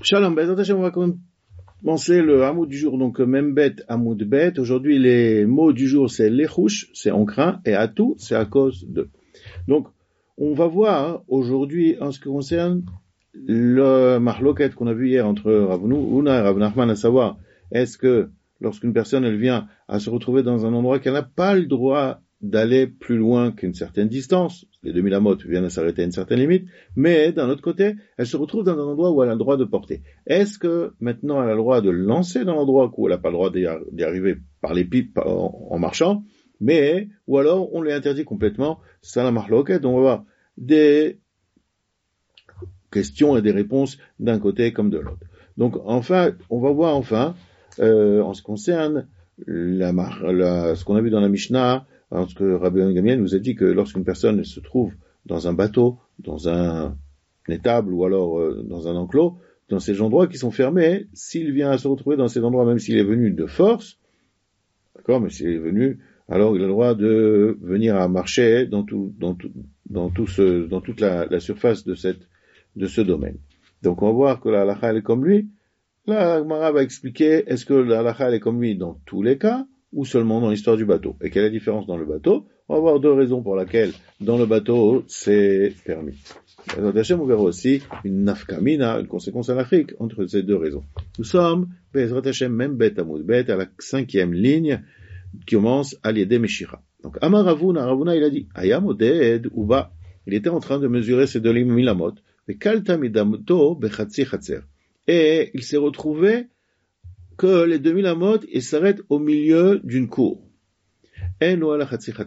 Shalom, Bezrat Hashem, on va commencer le hamoud du jour, donc Membet, hamoud bet. Aujourd'hui, les mots du jour, c'est lechouch, c'est on craint, et atou, c'est à cause de. Donc, on va voir aujourd'hui, en ce qui concerne le mahloket qu'on a vu hier entre Rav Huna et Rav Nachman, à savoir, est-ce que lorsqu'une personne, elle vient à se retrouver dans un endroit qu'elle n'a pas le droit d'aller plus loin qu'une certaine distance, les 2000 amot viennent à s'arrêter à une certaine limite, mais d'un autre côté, elle se retrouve dans un endroit où elle a le droit de porter. Est-ce que maintenant elle a le droit de lancer dans l'endroit où elle n'a pas le droit d'y arriver par les pipes en marchant, mais, ou alors on lui interdit complètement, c'est ça la mahloket, on va voir des questions et des réponses d'un côté comme de l'autre. Donc enfin, on va voir enfin, en ce qui concerne ce qu'on a vu dans la Mishnah, parce que Rabbi Gamliel nous a dit que lorsqu'une personne se trouve dans un bateau, dans un étable ou alors dans un enclos, dans ces endroits qui sont fermés, s'il vient à se retrouver dans ces endroits, même s'il est venu de force, d'accord, mais s'il est venu, alors il a le droit de venir à marcher dans toute la surface de ce domaine. Donc on va voir que la halakha elle est comme lui. La Gemara va expliquer est-ce que la halakha elle est comme lui dans tous les cas ou seulement dans l'histoire du bateau. Et quelle est la différence dans le bateau? On va voir deux raisons pour lesquelles dans le bateau c'est permis. On verra aussi une nafkamina, une conséquence halachique entre ces deux raisons. Nous sommes, Bezrat Hashem, même bet amud bet, à la 5e ligne qui commence à l'Yedé Meshira. Donc Amar Ravuna il a dit, Ayam oded uba, il était en train de mesurer ces 2000 amot, et kalta midamoto bechatzi chatzer. Et il s'est retrouvé que les 2000 amot, ils s'arrêtent au milieu d'une cour. Il n'a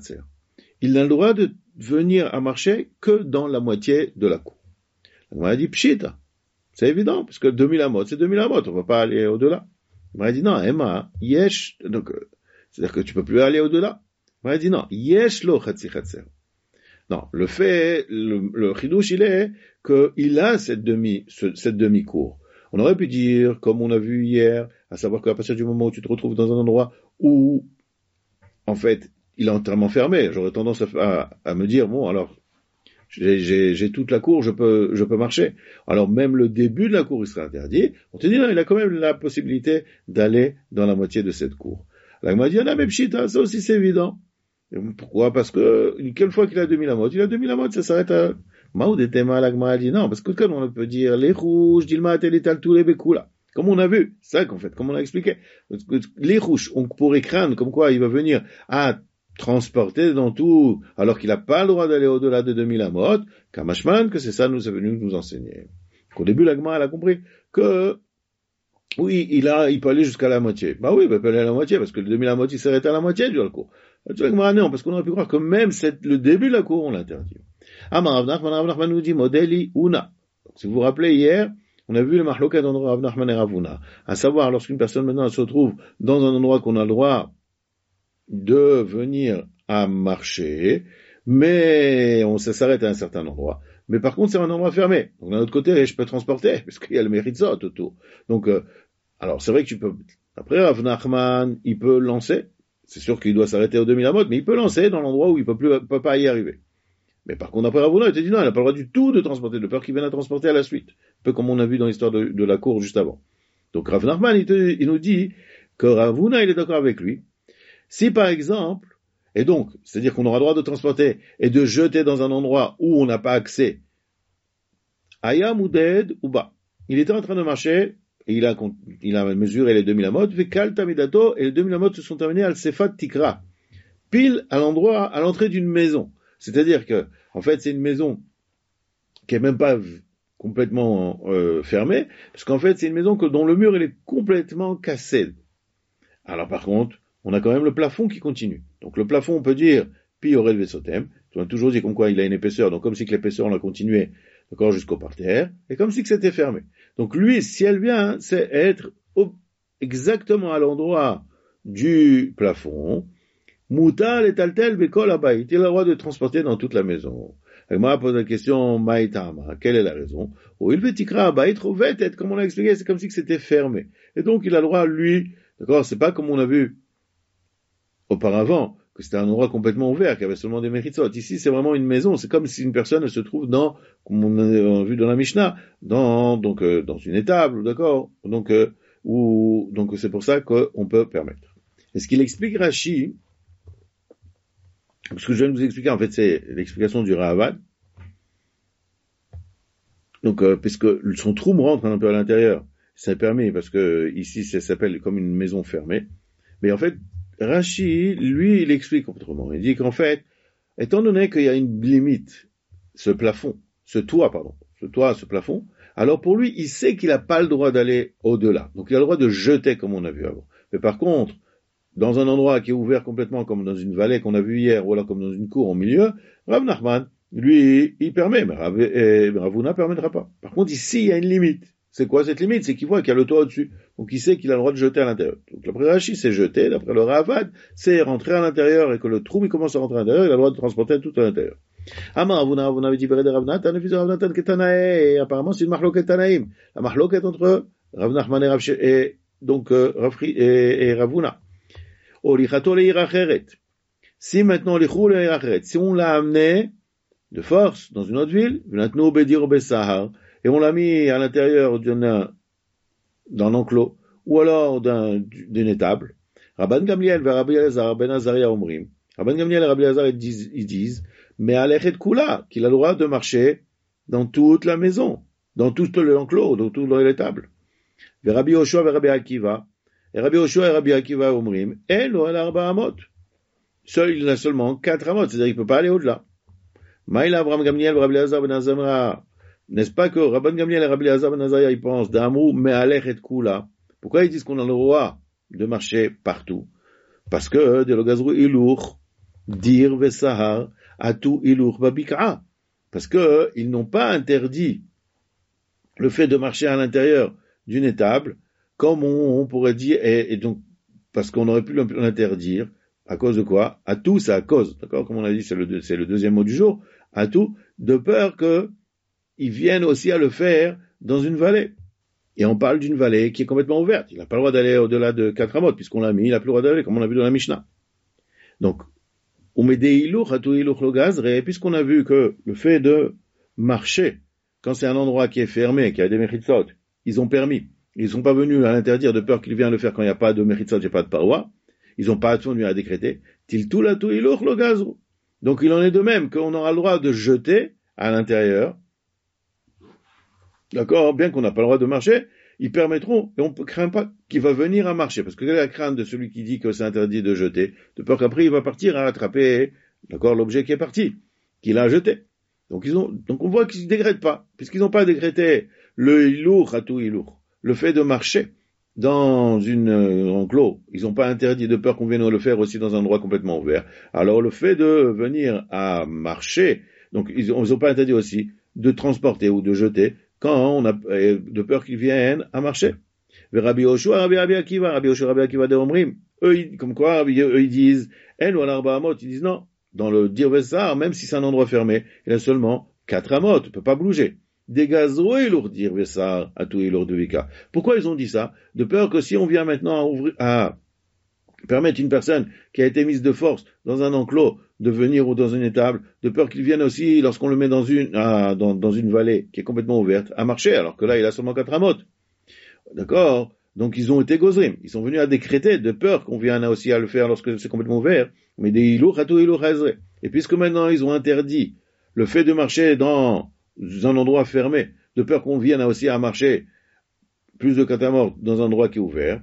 le droit de venir à marcher que dans la moitié de la cour. On m'a dit, pshita. C'est évident, parce que 2000 amot, c'est 2000 amot, on ne va pas aller au-delà. Il m'a dit, non, Emma, yesh, donc, c'est-à-dire que tu peux plus aller au-delà. Il m'a dit, non, yesh lo chatzi chatzer. Non, le chidouche, il est qu'il a cette demi-cour. On aurait pu dire, comme on a vu hier, à savoir qu'à partir du moment où tu te retrouves dans un endroit où, en fait, il est entièrement fermé, j'aurais tendance à me dire, bon, alors, j'ai toute la cour, je peux marcher. Alors, même le début de la cour, il sera interdit. On te dit, non, il a quand même la possibilité d'aller dans la moitié de cette cour. Là, il m'a dit, ah, même shita, ça aussi c'est évident. Et pourquoi? Parce que, quelle fois qu'il a 2000 amot, ça s'arrête à, Maoud était mal, Agma a dit non, parce que comme on peut dire les rouges, Dilma, Télétal, tous les bécoulas. Comme on a vu, c'est ça qu'en fait, comme on a expliqué. Les rouges, on pourrait craindre comme quoi il va venir à transporter dans tout, alors qu'il n'a pas le droit d'aller au-delà de 2000 amot, Kamashman, que c'est ça nous est venu nous enseigner. Au début, l'Agma, elle a compris que, oui, il peut aller jusqu'à la moitié. Bah oui, il peut aller à la moitié, parce que le 2000 amot, il s'arrête à la moitié du cours. L'Agma, non, parce qu'on aurait pu croire que même le début de la cour, on l'interdit. Rav Nachman nous dit modeli una. Si vous vous rappelez hier, on a vu le mahloket entre Rav Nachman et Rav Huna. À savoir, lorsqu'une personne maintenant se trouve dans un endroit qu'on a le droit de venir à marcher, mais ça s'arrête à un certain endroit. Mais par contre, c'est un endroit fermé. Donc d'un autre côté, je peux transporter, parce qu'il y a le méritzot autour. Donc, alors c'est vrai que tu peux. Après, Rav Nachman, il peut lancer. C'est sûr qu'il doit s'arrêter au 2000 amot, mais il peut lancer dans l'endroit où il peut pas y arriver. Mais par contre, après Rav Huna, il te dit non, il n'a pas le droit du tout de transporter, de peur qu'il vienne à transporter à la suite. Un peu comme on a vu dans l'histoire de la cour juste avant. Donc Rav Nachman, il nous dit que Rav Huna, il est d'accord avec lui. Si par exemple, et donc, c'est-à-dire qu'on aura le droit de transporter et de jeter dans un endroit où on n'a pas accès, Ayam uded ou bas. Il était en train de marcher, et il a mesuré les 2000 amot, Vekal tamidato, et les 2000 amot se sont terminés al sefat tikra, pile à l'entrée d'une maison. C'est-à-dire que, en fait, c'est une maison qui est même pas complètement fermée, parce qu'en fait, c'est une maison dont le mur il est complètement cassé. Alors par contre, on a quand même le plafond qui continue. Donc le plafond, on peut dire pi aurait levé sotem. On a toujours dit comme quoi il a une épaisseur, donc comme si que l'épaisseur on l'a continué, d'accord, jusqu'au parterre, et comme si que c'était fermé. Donc lui, si elle vient, c'est être exactement à l'endroit du plafond. Moutal et taltel bekol abayit. Il a le droit de transporter dans toute la maison. Agma pose la question, maïtama, quelle est la raison? Oh, il veut tikra abayit rovetet, comme on l'a expliqué, c'est comme si que c'était fermé. Et donc, il a le droit, lui, d'accord, c'est pas comme on a vu auparavant, que c'était un endroit complètement ouvert, qu'il y avait seulement des méchitzot. Ici, c'est vraiment une maison, c'est comme si une personne se trouve dans, comme on a vu dans la Mishnah, dans une étable, d'accord? Donc c'est pour ça qu'on peut permettre. Et ce qu'il explique Rashi, ce que je viens de vous expliquer, en fait, c'est l'explication du Ravad. Donc, puisque son trou rentre un peu à l'intérieur, ça permet, parce que ici, ça s'appelle comme une maison fermée. Mais en fait, Rashi, lui, il explique autrement. Il dit qu'en fait, étant donné qu'il y a une limite, ce plafond, alors pour lui, il sait qu'il n'a pas le droit d'aller au-delà. Donc, il a le droit de jeter, comme on a vu avant. Mais par contre, dans un endroit qui est ouvert complètement, comme dans une vallée qu'on a vu hier, ou alors comme dans une cour au milieu, Rav Nachman, lui, il permet, mais Ravuna permettra pas. Par contre, ici, il y a une limite. C'est quoi cette limite? C'est qu'il voit qu'il y a le toit au-dessus. Donc, il sait qu'il a le droit de jeter à l'intérieur. Donc, d'après Rashi, c'est jeter. D'après le Ravad, c'est rentrer à l'intérieur et que le trou, il commence à rentrer à l'intérieur, il a le droit de transporter tout à l'intérieur. Ravuna avait dit de Ravnatan, le fils de Ravnatan Ketanae, et apparemment, c'est une mahloket Tanaïm. La mahloket entre Rav Nachman et Ravuna. Si maintenant, si on l'a amené de force dans une autre ville, et on l'a mis à l'intérieur d'un enclos, ou alors d'une étable, Rabban Gamliel et Rabbi Elazar ben Azaria Omrim, Rabban Gamliel et Rabbi Elazar ils disent, mais Alechet Kula, qu'il a le droit de marcher dans toute la maison, dans tout l'enclos, dans toute l'étable. Et Rabbi Yoshua et Rabbi Akiva, Omrim, Elo al Arba Amot. Il a seulement 4 amot, c'est-à-dire qu'il ne peut pas aller au-delà. Maïla Abraham Gamliel, Rabbi Elazar ben Azamra, n'est-ce pas que Rabban Gamliel et Rabbi Elazar ben Azaria, ils pensent d'Amrou, mais Alechet Kula. Pourquoi ils disent qu'on a le droit de marcher partout? Parce que, de l'ogazrou ilour, dir vesahar, atu ilour babika. Parce que, ils n'ont pas interdit le fait de marcher à l'intérieur d'une étable, comme on pourrait dire, et donc, parce qu'on aurait pu l'interdire, à cause de quoi? À tout, c'est à cause, d'accord? Comme on a dit, c'est le deuxième mot du jour, à tout, de peur qu'ils viennent aussi à le faire dans une vallée. Et on parle d'une vallée qui est complètement ouverte. Il n'a pas le droit d'aller au-delà de 4 amot, puisqu'on l'a mis, il n'a plus le droit d'aller, comme on a vu dans la Mishnah. Donc, puisqu'on a vu que le fait de marcher, quand c'est un endroit qui est fermé, qui a des mechitzot, ils ont permis. Ils ne sont pas venus à l'interdire de peur qu'ils viennent le faire quand il n'y a pas de mechitzot, il n'y a pas de paroi. Ils n'ont pas attendu à décréter. Donc il en est de même qu'on aura le droit de jeter à l'intérieur. D'accord? Bien qu'on n'a pas le droit de marcher, ils permettront, et on ne craint pas qu'il va venir à marcher. Parce que quelle est la crainte de celui qui dit que c'est interdit de jeter? De peur qu'après il va partir à rattraper, d'accord, l'objet qui est parti, qu'il a jeté. Donc on voit qu'ils ne décrètent pas, puisqu'ils n'ont pas décrété le ilour, atou ilour, le fait de marcher dans une enclos. Ils n'ont pas interdit de peur qu'on vienne le faire aussi dans un endroit complètement ouvert. Alors le fait de venir à marcher, donc ils n'ont pas interdit aussi de transporter ou de jeter quand on a de peur qu'ils viennent à marcher. Rabbi Yoshua, Rabbi Akiva de Omrim, comme quoi, eux ils disent, ils disent non, dans le Dir Vessar, même si c'est un endroit fermé, il y a seulement 4 amot, il ne peut pas bouger. Pourquoi ils ont dit ça? De peur que si on vient maintenant à permettre une personne qui a été mise de force dans un enclos de venir ou dans une étable, de peur qu'il vienne aussi, lorsqu'on le met dans une vallée qui est complètement ouverte, à marcher, alors que là il a seulement 4 amot. D'accord? Donc ils ont été gozrim. Ils sont venus à décréter de peur qu'on vienne aussi à le faire lorsque c'est complètement ouvert. Mais des ilour, hatou ilour hazre. Et puisque maintenant ils ont interdit le fait de marcher dans un endroit fermé, de peur qu'on vienne aussi à marcher plus de 4 amot dans un endroit qui est ouvert,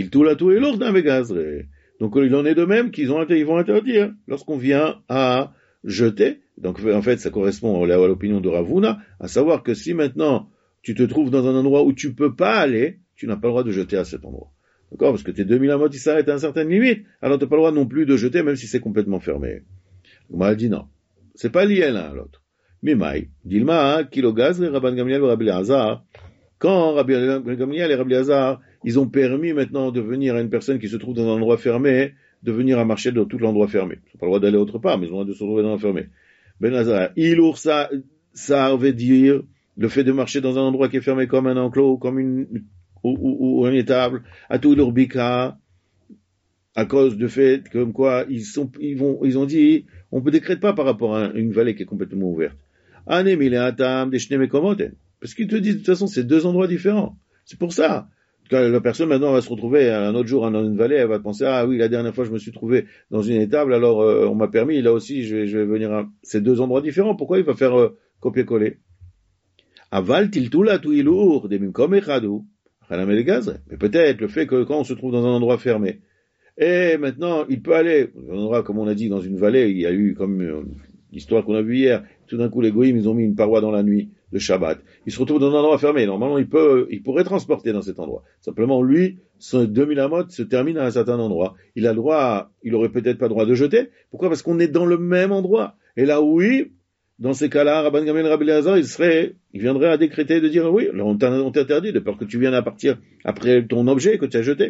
donc il en est de même qu'ils vont interdire lorsqu'on vient à jeter. Donc en fait ça correspond à l'opinion de Ravuna, à savoir que si maintenant tu te trouves dans un endroit où tu peux pas aller, tu n'as pas le droit de jeter à cet endroit. D'accord? Parce que tes 2000 amot, ils s'arrêtent à une certaine limite, alors tu n'as pas le droit non plus de jeter même si c'est complètement fermé. Donc elle dit non. C'est pas lié l'un à l'autre. Mimai, Dilma, Kilogaz, Rabban Gamliel et Rabbi Elazar, quand Rabbi Gamliel et Rabbi Elazar, ils ont permis maintenant de venir à une personne qui se trouve dans un endroit fermé, de venir à marcher dans tout l'endroit fermé. Ils n'ont pas le droit d'aller autre part, mais ils ont le droit de se trouver dans l'endroit fermé. Ben Elazar, ilour ça veut dire le fait de marcher dans un endroit qui est fermé comme un enclos, comme une étable, à tout ilour bika, à cause du fait, comme quoi, ils ont dit, on ne décrète pas par rapport à une vallée qui est complètement ouverte. Parce qu'ils te disent, de toute façon, c'est deux endroits différents. C'est pour ça. Quand la personne maintenant va se retrouver un autre jour dans une vallée, elle va penser, ah oui, la dernière fois je me suis trouvé dans une étable, alors on m'a permis, là aussi je vais venir c'est deux endroits différents. Pourquoi il va faire copier-coller? Aval tiltula tu ilour de mimkom echadu. Mais peut-être le fait que quand on se trouve dans un endroit fermé, et maintenant il peut aller, un endroit comme on a dit dans une vallée, il y a eu comme l'histoire qu'on a vue hier, tout d'un coup les goïms ils ont mis une paroi dans la nuit de Shabbat. Il se retrouve dans un endroit fermé. Normalement, il pourrait transporter dans cet endroit. Simplement, lui, son 2000 amot se termine à un certain endroit. Il aurait peut-être pas le droit de jeter. Pourquoi? Parce qu'on est dans le même endroit. Et là, oui, dans ces cas-là, Rabban Gamliel, Rabbi Elazar, il viendrait à décréter de dire, oui, on t'interdit de peur que tu viennes à partir après ton objet que tu as jeté.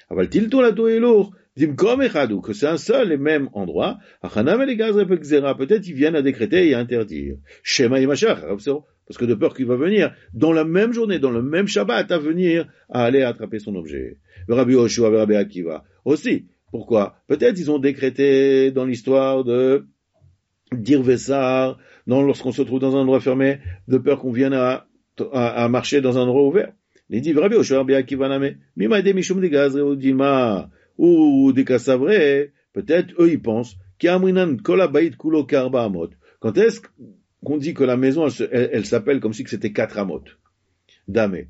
Que c'est un seul et même endroit. Peut-être ils viennent à décréter et à interdire. Parce que de peur qu'il va venir, dans la même journée, dans le même Shabbat, à venir, à aller attraper son objet. Rabbi Yoshua, Rabbi Akiva. Aussi. Pourquoi? Peut-être ils ont décrété dans l'histoire de dire Vessar, lorsqu'on se trouve dans un endroit fermé, de peur qu'on vienne à marcher dans un endroit ouvert. Il dit, Rabbi Yoshua, Rabbi Akiva, Name, Mimade Mishum de Gazre, ou Dima, ou des Kassavre, peut-être eux ils pensent, Kiamrinan Kolabait Kulo Karba Amot. Quand est-ce qu'on dit que la maison, elle s'appelle comme si c'était 4 amot. Dame.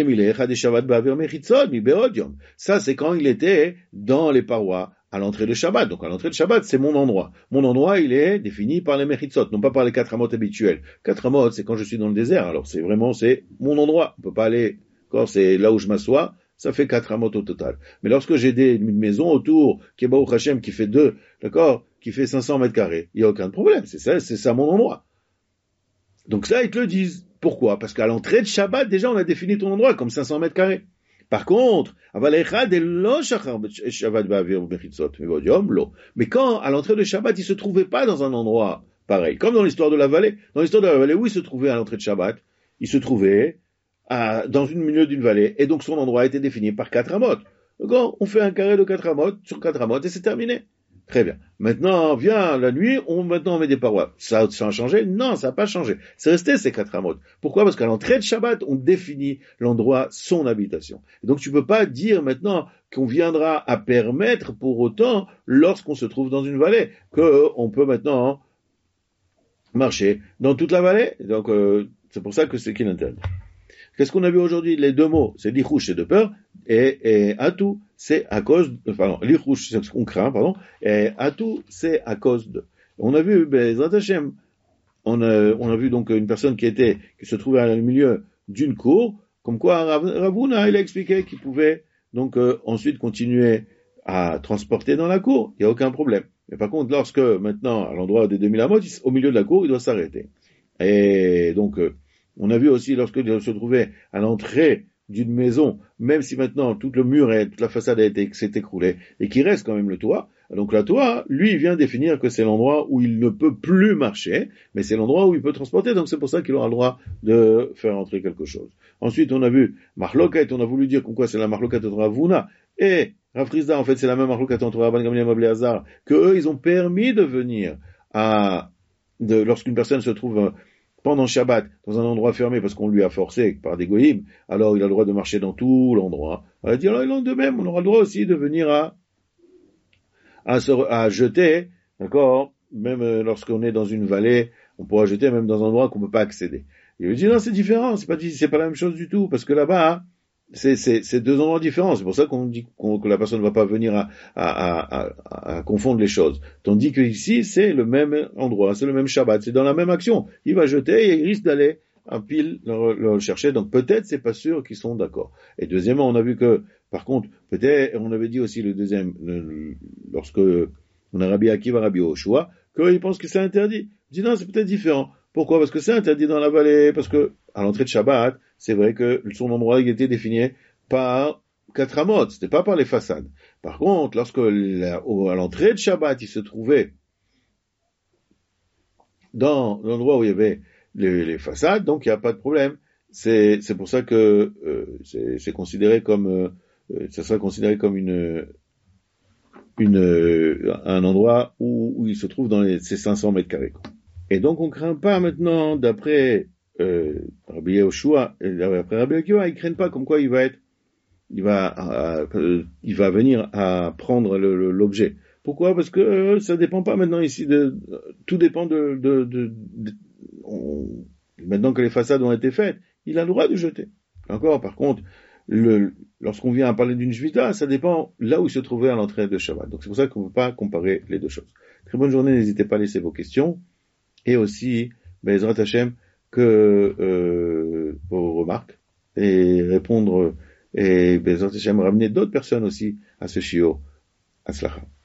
Ça, c'est quand il était dans les parois, à l'entrée de Shabbat. Donc, à l'entrée de Shabbat, c'est mon endroit. Mon endroit, il est défini par les mechitzot, non pas par les 4 amot habituels. 4 amot, c'est quand je suis dans le désert. Alors, c'est mon endroit. On peut pas aller, quand c'est là où je m'assois, ça fait 4 amot au total. Mais lorsque j'ai une maison autour, qui est Baruch Hashem, qui fait 2, d'accord, qui fait 500 mètres carrés, il n'y a aucun problème. C'est ça mon endroit. Donc ça, ils te le disent. Pourquoi? Parce qu'à l'entrée de Shabbat, déjà, on a défini ton endroit comme 500 mètres carrés. Par contre, mais quand, à l'entrée de Shabbat, il se trouvait pas dans un endroit pareil, comme dans l'histoire de la vallée. Dans l'histoire de la vallée, où il se trouvait à l'entrée de Shabbat? Il se trouvait dans le milieu d'une vallée, et donc son endroit a été défini par 4 amotes. Donc, on fait un carré de 4 amotes sur 4 amotes, et c'est terminé. Très bien. Maintenant, vient la nuit, on met des parois. Ça a changé? Non, ça n'a pas changé. C'est resté ces 4 amotes. Pourquoi? Parce qu'à l'entrée de Shabbat, on définit l'endroit, son habitation. Et donc, tu peux pas dire maintenant qu'on viendra à permettre pour autant, lorsqu'on se trouve dans une vallée, qu'on peut maintenant marcher dans toute la vallée. Donc, c'est pour ça que c'est qu'il interdit. Qu'est-ce qu'on a vu aujourd'hui? Les deux mots, c'est l'ichouch, c'est de peur, et atou, c'est à cause de, l'ichouch, c'est ce qu'on craint, et atou, c'est à cause de. On a vu, Bezrat Hashem, on a vu donc une personne qui se trouvait au milieu d'une cour, comme quoi Ravuna, il a expliqué qu'il pouvait donc ensuite continuer à transporter dans la cour, il n'y a aucun problème. Mais par contre, lorsque maintenant, à l'endroit des 2000 amot, au milieu de la cour, il doit s'arrêter. Et donc, on a vu aussi lorsqu'il se trouvait à l'entrée d'une maison, même si maintenant tout le mur et toute la façade s'est écroulée, et qu'il reste quand même le toit. Donc la toit, lui, il vient définir que c'est l'endroit où il ne peut plus marcher, mais c'est l'endroit où il peut transporter, donc c'est pour ça qu'il aura le droit de faire entrer quelque chose. Ensuite, on a vu Marloket, on a voulu dire quoi c'est la Marloket entre Ravuna et Rav Trizda, en fait c'est la même Marloket entre Rabban Gamliel et Rabbi Elazar, que eux, ils ont permis de venir lorsqu'une personne se trouve pendant Shabbat, dans un endroit fermé, parce qu'on lui a forcé par des goïms, alors il a le droit de marcher dans tout l'endroit. On va dire, alors, de même, on aura le droit aussi de venir à jeter, d'accord, même lorsqu'on est dans une vallée, on pourra jeter même dans un endroit qu'on ne peut pas accéder. Il lui dit, non, c'est différent, c'est pas la même chose du tout, parce que là-bas, c'est deux endroits différents. C'est pour ça qu'on dit que la personne ne va pas venir à confondre les choses. Tandis que ici, c'est le même endroit, c'est le même Shabbat, c'est dans la même action. Il va jeter et il risque d'aller à pile le chercher. Donc peut-être, c'est pas sûr qu'ils sont d'accord. Et deuxièmement, on a vu que, par contre, peut-être, on avait dit aussi le deuxième, lorsque on a Rabbi Akiva, Rabbi Yoshua, qu'il pense que c'est interdit. Il dit non, c'est peut-être différent. Pourquoi? Parce que c'est interdit dans la vallée, parce que à l'entrée de Shabbat, c'est vrai que son endroit il était défini par 4 amot, c'était pas par les façades. Par contre, lorsque à l'entrée de Shabbat, il se trouvait dans l'endroit où il y avait les façades, donc il n'y a pas de problème. C'est pour ça que c'est considéré comme ça sera considéré comme un endroit où il se trouve dans ces 500 mètres carrés. Et donc on craint pas maintenant, d'après Rabbi Yehoshua, après Rabbi Akiva, ils craignent pas comme quoi il va venir à prendre l'objet. Pourquoi? Parce que ça dépend pas maintenant ici tout dépend maintenant que les façades ont été faites, il a le droit de jeter. Encore, par contre, lorsqu'on vient à parler d'une shvita, ça dépend là où il se trouvait à l'entrée de Shabbat. Donc c'est pour ça qu'on ne peut pas comparer les deux choses. Très bonne journée, n'hésitez pas à laisser vos questions. Et aussi, Bezrat Hashem, vos remarques, et répondre, et Bezrat Hashem ramener d'autres personnes aussi à ce shiur. Hatzlacha.